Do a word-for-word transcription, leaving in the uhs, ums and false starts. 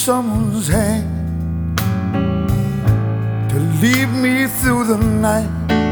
someone's hand to lead me through the night.